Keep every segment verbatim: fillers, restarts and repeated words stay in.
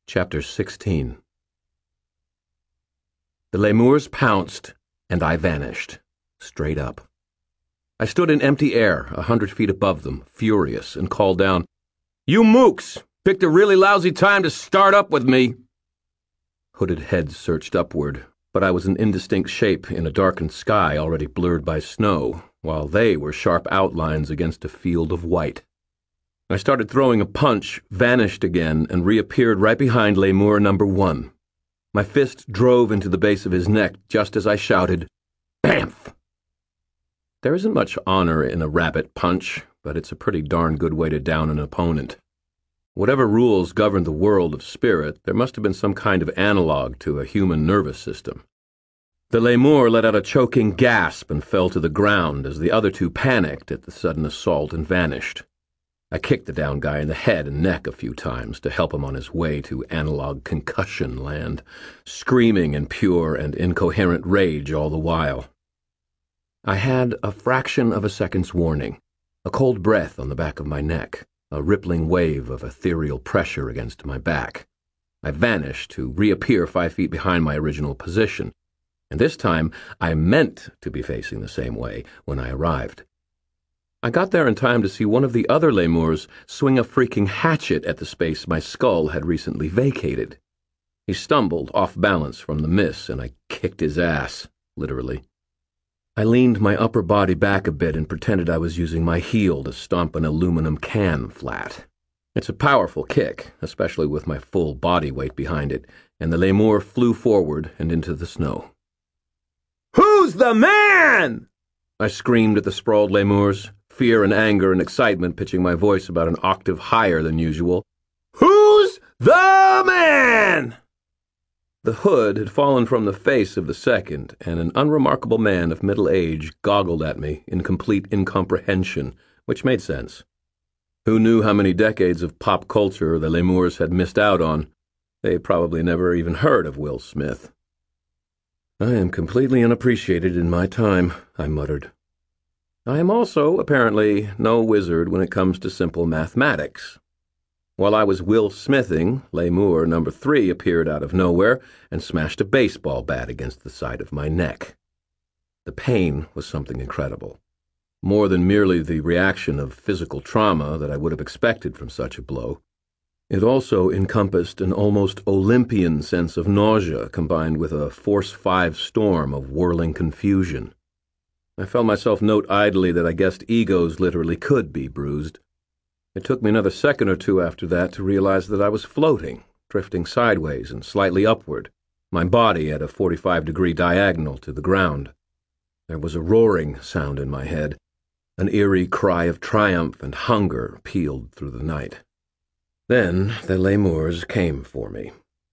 Chapter sixteen. The lemurs pounced, and I vanished, straight up. I stood in empty air, a hundred feet above them, furious, and called down, "You mooks! Picked a really lousy time to start up with me!" Hooded heads searched upward, but I was an indistinct shape in a darkened sky already blurred by snow, while they were sharp outlines against a field of white. I started throwing a punch, vanished again, and reappeared right behind lemur number one. My fist drove into the base of his neck just as I shouted, "Bamf!" There isn't much honor in a rabbit punch, but it's a pretty darn good way to down an opponent. Whatever rules govern the world of spirit, there must have been some kind of analog to a human nervous system. The lemur let out a choking gasp and fell to the ground as the other two panicked at the sudden assault and vanished. I kicked the down guy in the head and neck a few times to help him on his way to analog concussion land, screaming in pure and incoherent rage all the while. I had a fraction of a second's warning, a cold breath on the back of my neck, a rippling wave of ethereal pressure against my back. I vanished to reappear five feet behind my original position, and this time I meant to be facing the same way when I arrived. I got there in time to see one of the other lemurs swing a freaking hatchet at the space my skull had recently vacated. He stumbled off balance from the miss, and I kicked his ass, literally. I leaned my upper body back a bit and pretended I was using my heel to stomp an aluminum can flat. It's a powerful kick, especially with my full body weight behind it, and the lemur flew forward and into the snow. "Who's the man?" I screamed at the sprawled lemurs, fear and anger and excitement pitching my voice about an octave higher than usual. "Who's the man?" The hood had fallen from the face of the second, and an unremarkable man of middle age goggled at me in complete incomprehension, which made sense. Who knew how many decades of pop culture the lemurs had missed out on? They probably never even heard of Will Smith. "I am completely unappreciated in my time," I muttered. I am also, apparently, no wizard when it comes to simple mathematics. While I was Will Smithing, lemur number three appeared out of nowhere and smashed a baseball bat against the side of my neck. The pain was something incredible, more than merely the reaction of physical trauma that I would have expected from such a blow. It also encompassed an almost Olympian sense of nausea combined with a Force five storm of whirling confusion. I felt myself note idly that I guessed egos literally could be bruised. It took me another second or two after that to realize that I was floating, drifting sideways and slightly upward, my body at a forty-five degree diagonal to the ground. There was a roaring sound in my head. An eerie cry of triumph and hunger pealed through the night. Then the lemurs came for me.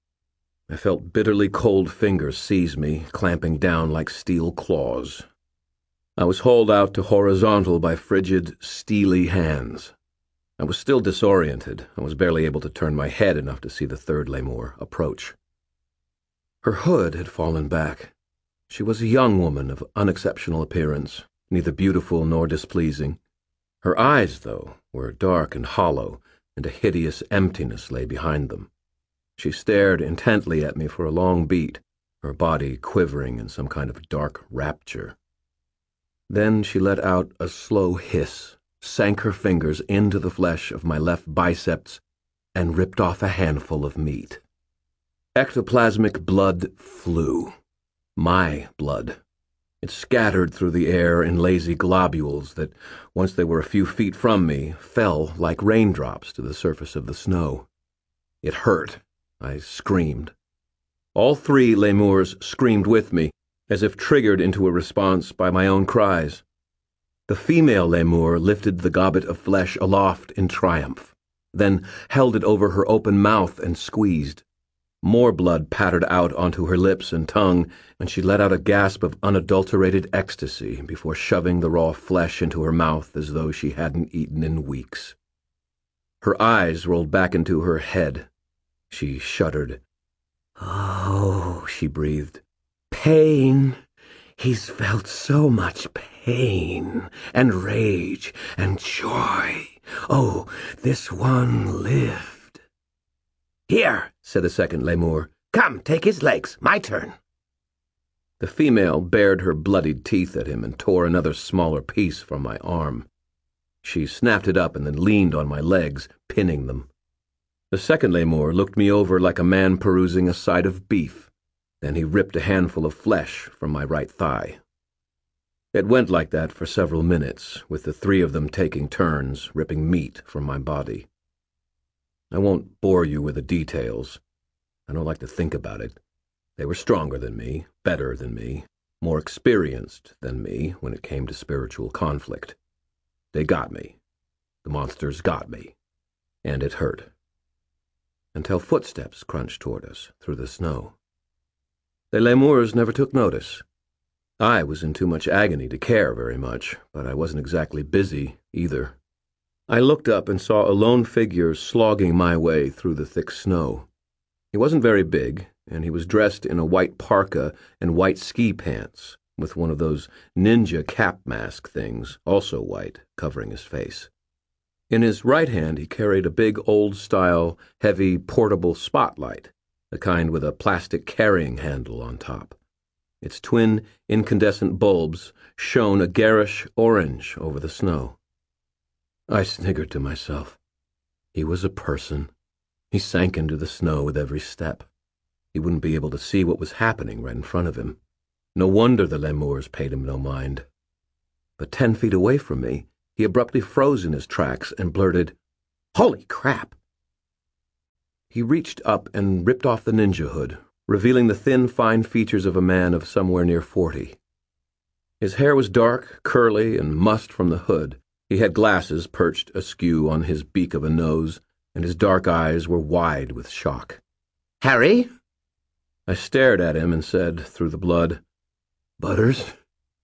I felt bitterly cold fingers seize me, clamping down like steel claws. I was hauled out to horizontal by frigid, steely hands. I was still disoriented. I was barely able to turn my head enough to see the third lemur approach. Her hood had fallen back. She was a young woman of unexceptional appearance, neither beautiful nor displeasing. Her eyes, though, were dark and hollow, and a hideous emptiness lay behind them. She stared intently at me for a long beat, her body quivering in some kind of dark rapture. Then she let out a slow hiss, sank her fingers into the flesh of my left biceps, and ripped off a handful of meat. Ectoplasmic blood flew. My blood. It scattered through the air in lazy globules that, once they were a few feet from me, fell like raindrops to the surface of the snow. It hurt. I screamed. All three lemurs screamed with me, as if triggered into a response by my own cries. The female lemur lifted the gobbet of flesh aloft in triumph, then held it over her open mouth and squeezed. More blood pattered out onto her lips and tongue, and she let out a gasp of unadulterated ecstasy before shoving the raw flesh into her mouth as though she hadn't eaten in weeks. Her eyes rolled back into her head. She shuddered. "Oh," she breathed. "Pain. He's felt so much pain and rage and joy. Oh, this one lived." "Here," said the second lemur. "Come, take his legs. My turn." The female bared her bloodied teeth at him and tore another smaller piece from my arm. She snapped it up and then leaned on my legs, pinning them. The second lemur looked me over like a man perusing a side of beef. Then he ripped a handful of flesh from my right thigh. It went like that for several minutes, with the three of them taking turns, ripping meat from my body. I won't bore you with the details. I don't like to think about it. They were stronger than me, better than me, more experienced than me when it came to spiritual conflict. They got me. The monsters got me. And it hurt. Until footsteps crunched toward us through the snow. The lemurs never took notice. I was in too much agony to care very much, but I wasn't exactly busy either. I looked up and saw a lone figure slogging my way through the thick snow. He wasn't very big, and he was dressed in a white parka and white ski pants, with one of those ninja cap mask things, also white, covering his face. In his right hand he carried a big old-style, heavy, portable spotlight, the kind with a plastic carrying handle on top. Its twin incandescent bulbs shone a garish orange over the snow. I sniggered to myself. He was a person. He sank into the snow with every step. He wouldn't be able to see what was happening right in front of him. No wonder the lemurs paid him no mind. But ten feet away from me, he abruptly froze in his tracks and blurted, "Holy crap!" He reached up and ripped off the ninja hood, revealing the thin, fine features of a man of somewhere near forty. His hair was dark, curly, and mussed from the hood. He had glasses perched askew on his beak of a nose, and his dark eyes were wide with shock. "Harry?" I stared at him and said, through the blood, "Butters?"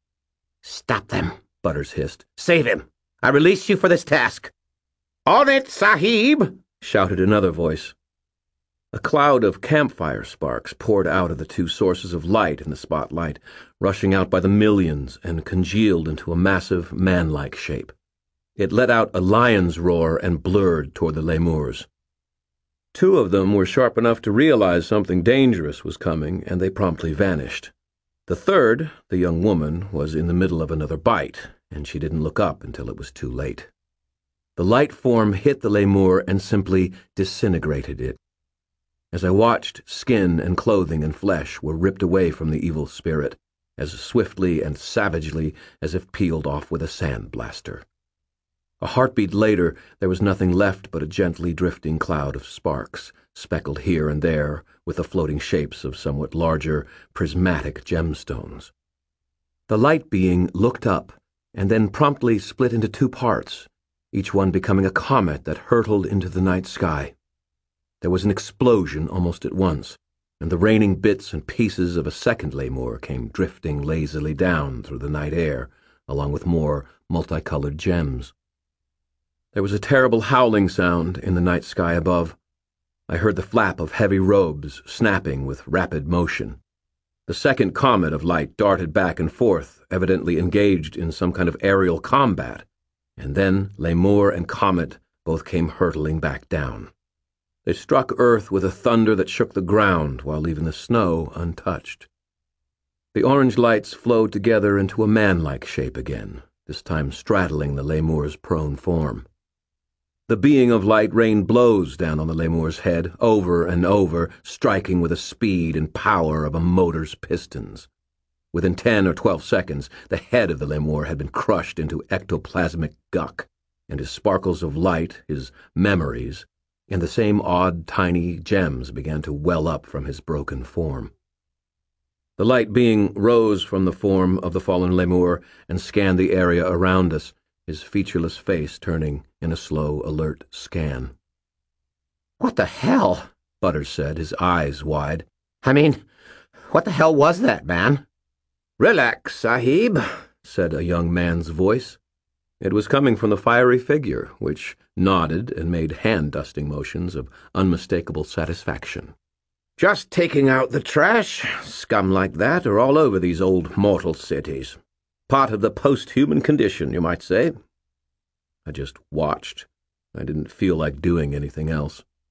"Stop them," Butters hissed. "Save him. I release you for this task." "On it, Sahib!" shouted another voice. A cloud of campfire sparks poured out of the two sources of light in the spotlight, rushing out by the millions and congealed into a massive, man-like shape. It let out a lion's roar and blurred toward the lemurs. Two of them were sharp enough to realize something dangerous was coming, and they promptly vanished. The third, the young woman, was in the middle of another bite, and she didn't look up until it was too late. The light form hit the lemur and simply disintegrated it. As I watched, skin and clothing and flesh were ripped away from the evil spirit, as swiftly and savagely as if peeled off with a sandblaster. A heartbeat later, there was nothing left but a gently drifting cloud of sparks, speckled here and there with the floating shapes of somewhat larger, prismatic gemstones. The light being looked up, and then promptly split into two parts, each one becoming a comet that hurtled into the night sky. There was an explosion almost at once, and the raining bits and pieces of a second lemur came drifting lazily down through the night air, along with more multicolored gems. There was a terrible howling sound in the night sky above. I heard the flap of heavy robes snapping with rapid motion. The second comet of light darted back and forth, evidently engaged in some kind of aerial combat, and then lemur and comet both came hurtling back down. They struck earth with a thunder that shook the ground while leaving the snow untouched. The orange lights flowed together into a man-like shape again, this time straddling the lemur's prone form. The being of light rained blows down on the lemur's head, over and over, striking with the speed and power of a motor's pistons. Within ten or twelve seconds, the head of the lemur had been crushed into ectoplasmic guck, and his sparkles of light, his memories, and the same odd, tiny gems began to well up from his broken form. The light being rose from the form of the fallen lemur and scanned the area around us, his featureless face turning in a slow, alert scan. "What the hell?" Butters said, his eyes wide. "I mean, what the hell was that, man?" "Relax, Sahib," said a young man's voice. It was coming from the fiery figure, which nodded and made hand-dusting motions of unmistakable satisfaction. "Just taking out the trash. Scum like that are all over these old mortal cities. Part of the post-human condition, you might say." I just watched. I didn't feel like doing anything else.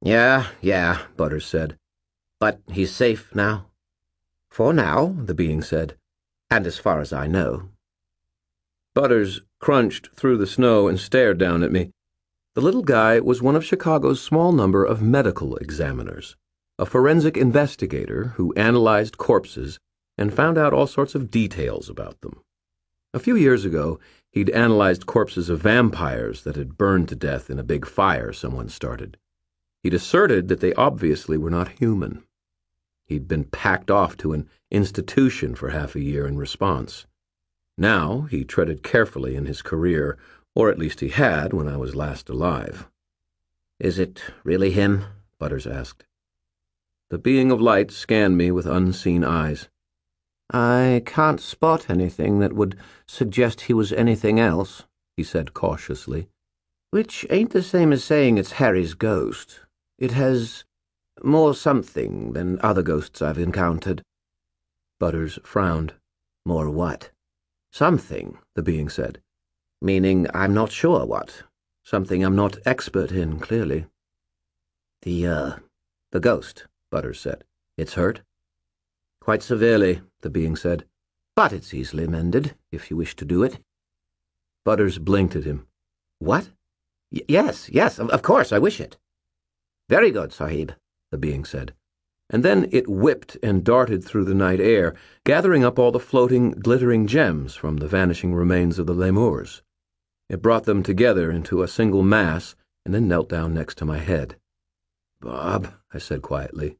Yeah, yeah, Butters said. But he's safe now? For now, the being said. And as far as I know. Butters crunched through the snow and stared down at me. The little guy was one of Chicago's small number of medical examiners, a forensic investigator who analyzed corpses and found out all sorts of details about them. A few years ago, he'd analyzed corpses of vampires that had burned to death in a big fire someone started. He'd asserted that they obviously were not human. He'd been packed off to an institution for half a year in response. Now he treaded carefully in his career, or at least he had when I was last alive. Is it really him? Butters asked. The being of light scanned me with unseen eyes. I can't spot anything that would suggest he was anything else, he said cautiously. Which ain't the same as saying it's Harry's ghost. It has more something than other ghosts I've encountered. Butters frowned. More what? Something, the being said. Meaning I'm not sure what. Something I'm not expert in, clearly. The, uh, the ghost, Butters said. It's hurt? Quite severely, the being said. But it's easily mended, if you wish to do it. Butters blinked at him. What? Y- yes, yes, of, of course, I wish it. Very good, Sahib, the being said. And then it whipped and darted through the night air, gathering up all the floating, glittering gems from the vanishing remains of the lemurs. It brought them together into a single mass and then knelt down next to my head. "Bob," I said quietly.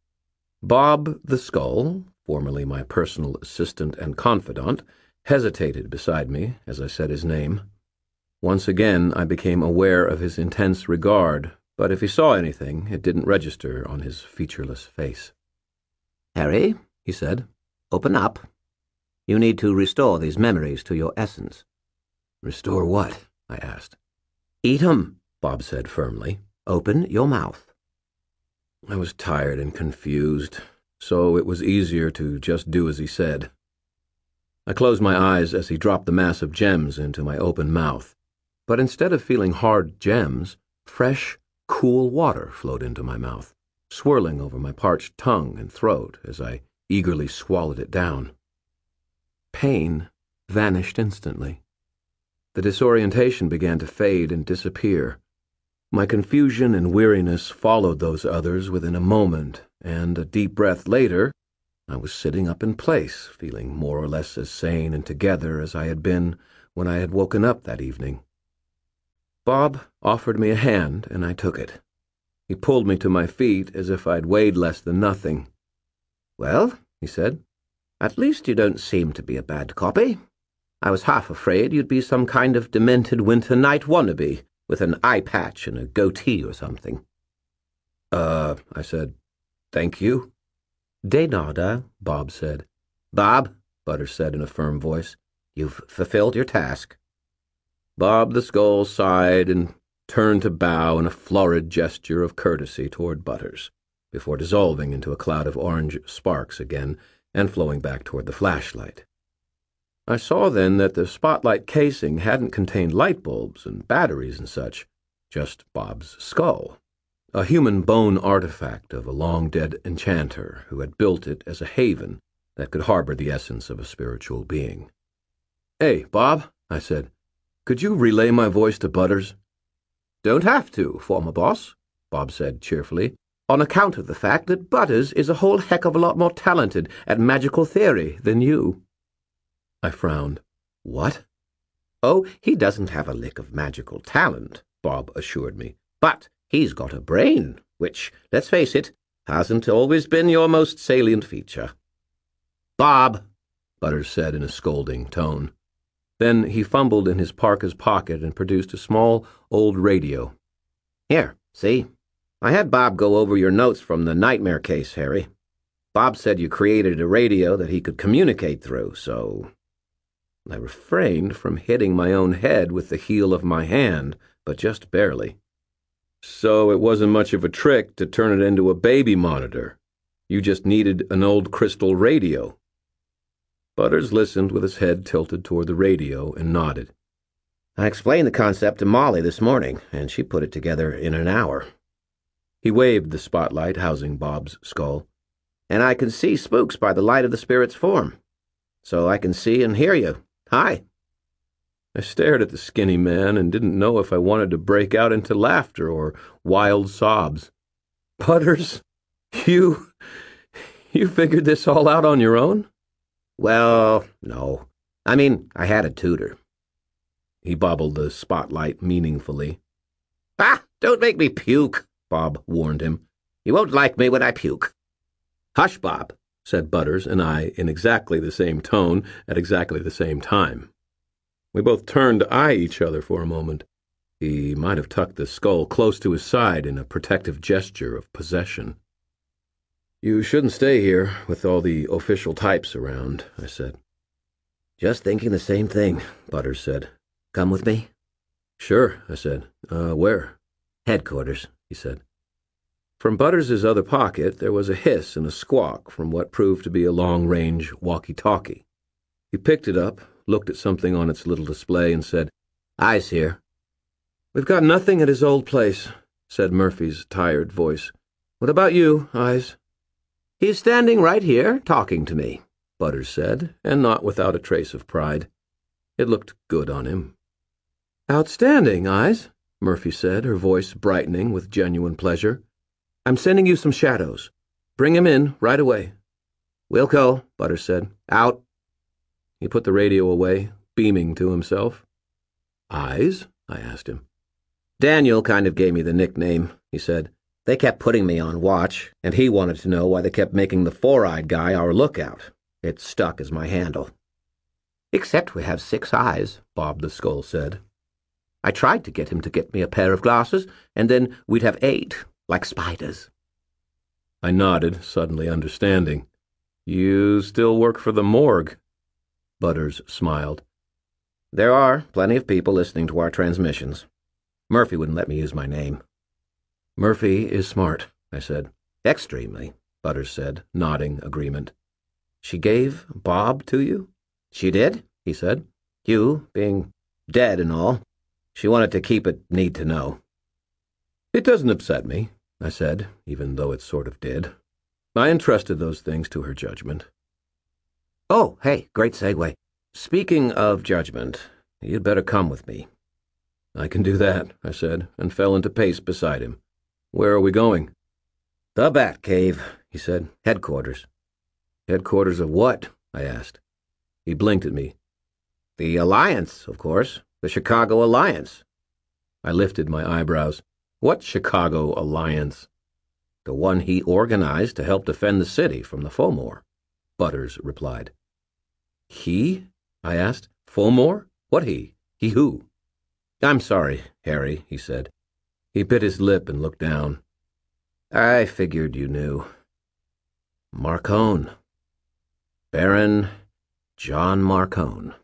Bob the Skull, formerly my personal assistant and confidant, hesitated beside me as I said his name. Once again I became aware of his intense regard, but if he saw anything, it didn't register on his featureless face. "Harry," he said, "open up. You need to restore these memories to your essence." "Restore what?" I asked. "Eat 'em," Bob said firmly. "Open your mouth." I was tired and confused, so it was easier to just do as he said. I closed my eyes as he dropped the mass of gems into my open mouth, but instead of feeling hard gems, fresh, cool water flowed into my mouth, swirling over my parched tongue and throat as I eagerly swallowed it down. Pain vanished instantly. The disorientation began to fade and disappear. My confusion and weariness followed those others within a moment, and a deep breath later, I was sitting up in place, feeling more or less as sane and together as I had been when I had woken up that evening. Bob offered me a hand, and I took it. He pulled me to my feet as if I'd weighed less than nothing. "Well," he said, "at least you don't seem to be a bad copy. I was half afraid you'd be some kind of demented winter night wannabe, with an eye patch and a goatee or something." Uh, I said, "Thank you." "De nada," Bob said. "Bob," Butters said in a firm voice, "you've fulfilled your task." Bob the Skull sighed and turned to bow in a florid gesture of courtesy toward Butters, before dissolving into a cloud of orange sparks again and flowing back toward the flashlight. I saw then that the spotlight casing hadn't contained light bulbs and batteries and such, just Bob's skull, a human bone artifact of a long-dead enchanter who had built it as a haven that could harbor the essence of a spiritual being. "Hey, Bob," I said, "could you relay my voice to Butters?" "Don't have to, former boss," Bob said cheerfully, "on account of the fact that Butters is a whole heck of a lot more talented at magical theory than you." I frowned. "What?" "Oh, he doesn't have a lick of magical talent," Bob assured me, "but he's got a brain, which, let's face it, hasn't always been your most salient feature." "Bob," Butters said in a scolding tone. Then he fumbled in his parka's pocket and produced a small old radio. "Here, see? I had Bob go over your notes from the nightmare case, Harry. Bob said you created a radio that he could communicate through, so—" I refrained from hitting my own head with the heel of my hand, but just barely. "So it wasn't much of a trick to turn it into a baby monitor. You just needed an old crystal radio." Butters listened with his head tilted toward the radio and nodded. "I explained the concept to Molly this morning, and she put it together in an hour." He waved the spotlight housing Bob's skull. "And I can see spooks by the light of the spirit's form. So I can see and hear you. Hi." I stared at the skinny man and didn't know if I wanted to break out into laughter or wild sobs. "Butters, you... you figured this all out on your own?" "Well, no. I mean, I had a tutor." He bobbled the spotlight meaningfully. "Ah, don't make me puke," Bob warned him. "You won't like me when I puke." "Hush, Bob," said Butters and I in exactly the same tone at exactly the same time. We both turned to eye each other for a moment. He might have tucked the skull close to his side in a protective gesture of possession. "You shouldn't stay here with all the official types around," I said. "Just thinking the same thing," Butters said. "Come with me?" "Sure," I said. Uh, where?" "Headquarters," he said. From Butters's other pocket there was a hiss and a squawk from what proved to be a long-range walkie-talkie. He picked it up, looked at something on its little display, and said, "Eyes here." "We've got nothing at his old place," said Murphy's tired voice. "What about you, Eyes?" "He's standing right here, talking to me," Butters said, and not without a trace of pride. It looked good on him. "Outstanding, Eyes," Murphy said, her voice brightening with genuine pleasure. "I'm sending you some shadows. Bring him in right away." "Wilco," Butters said. "Out." He put the radio away, beaming to himself. "Eyes?" I asked him. "Daniel kind of gave me the nickname," he said. "They kept putting me on watch, and he wanted to know why they kept making the four-eyed guy our lookout. It stuck as my handle." "Except we have six eyes," Bob the Skull said. "I tried to get him to get me a pair of glasses, and then we'd have eight, like spiders." I nodded, suddenly understanding. "You still work for the morgue?" Butters smiled. "There are plenty of people listening to our transmissions. Murphy wouldn't let me use my name." "Murphy is smart," I said. "Extremely," Butters said, nodding agreement. "She gave Bob to you?" "She did," he said. "You being dead and all. She wanted to keep it need to know." "It doesn't upset me," I said, even though it sort of did. I entrusted those things to her judgment. "Oh, hey, great segue. Speaking of judgment, you'd better come with me." "I can do that," I said, and fell into pace beside him. "Where are we going?" "The Bat Cave," he said. "Headquarters." "Headquarters of what?" I asked. He blinked at me. "The Alliance, of course. The Chicago Alliance." I lifted my eyebrows. "What Chicago Alliance?" "The one he organized to help defend the city from the Fomor," Butters replied. "He?" I asked. "Fomor? What he? He who?" "I'm sorry, Harry," he said. He bit his lip and looked down. "I figured you knew. Marcone. Baron John Marcone."